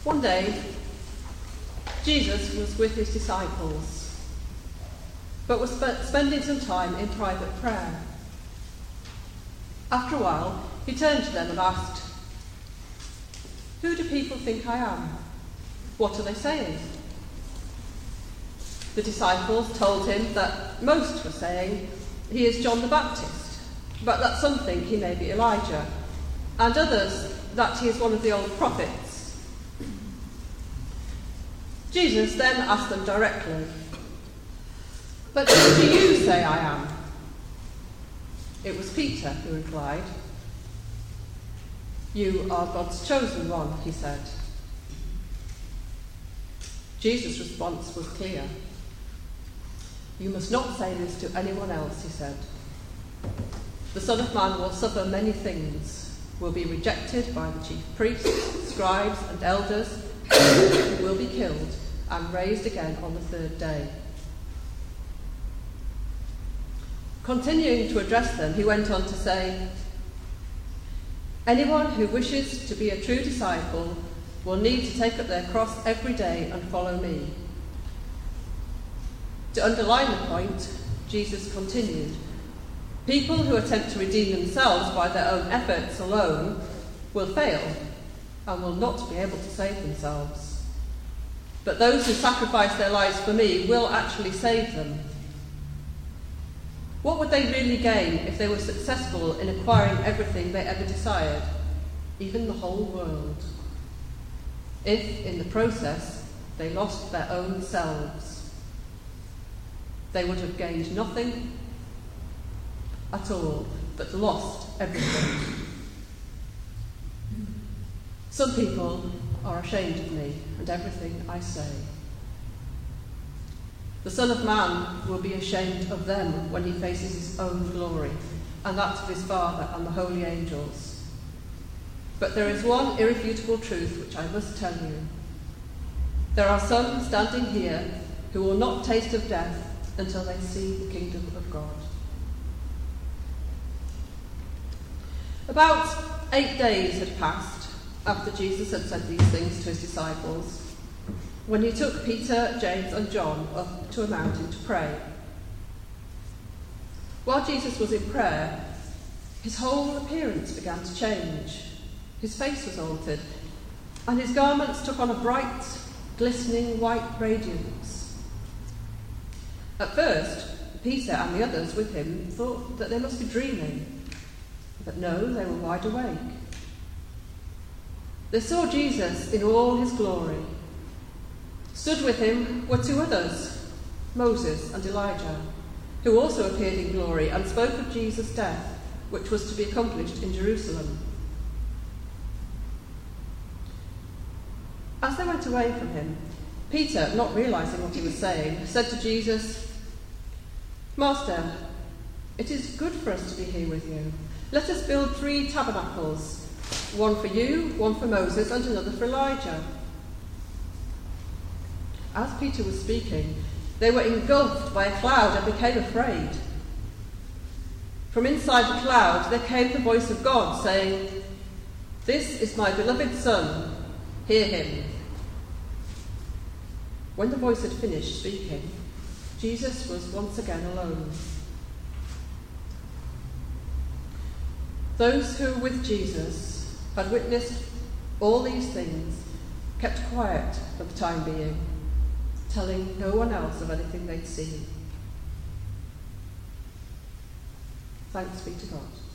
One day, Jesus was with his disciples, but was spending some time in private prayer. After a while, he turned to them and asked, "Who do people think I am? What are they saying?" The disciples told him that most were saying he is John the Baptist, but that some think he may be Elijah, and others that he is one of the old prophets. Jesus then asked them directly, "But who do you say I am?" It was Peter who replied, "You are God's chosen one," he said. Jesus' response was clear. "You must not say this to anyone else," he said. "The Son of Man will suffer many things, will be rejected by the chief priests, scribes and elders, will be killed and raised again on the third day." Continuing to address them, he went on to say, "Anyone who wishes to be a true disciple will need to take up their cross every day and follow me." To underline the point, Jesus continued, "People who attempt to redeem themselves by their own efforts alone will fail and will not be able to save themselves. But those who sacrifice their lives for me will actually save them. What would they really gain if they were successful in acquiring everything they ever desired, even the whole world, if in the process they lost their own selves? They would have gained nothing at all, but lost everything. Some people are ashamed of me and everything I say. The Son of Man will be ashamed of them when he faces his own glory, and that of his Father and the holy angels. But there is one irrefutable truth which I must tell you. There are some standing here who will not taste of death until they see the kingdom of God." About 8 days had passed after Jesus had said these things to his disciples, when he took Peter, James and John up to a mountain to pray. While Jesus was in prayer, his whole appearance began to change. His face was altered, and his garments took on a bright, glistening white radiance. At first, Peter and the others with him thought that they must be dreaming, but no, they were wide awake. They saw Jesus in all his glory. Stood with him were 2 others, Moses and Elijah, who also appeared in glory and spoke of Jesus' death, which was to be accomplished in Jerusalem. As they went away from him, Peter, not realizing what he was saying, said to Jesus, "Master, it is good for us to be here with you. Let us build 3 tabernacles, one for you, one for Moses, and another for Elijah." As Peter was speaking, they were engulfed by a cloud and became afraid. From inside the cloud there came the voice of God saying, "This is my beloved Son, hear him." When the voice had finished speaking, Jesus was once again alone. Those who were with Jesus had witnessed all these things, kept quiet for the time being, telling no one else of anything they'd seen. Thanks be to God.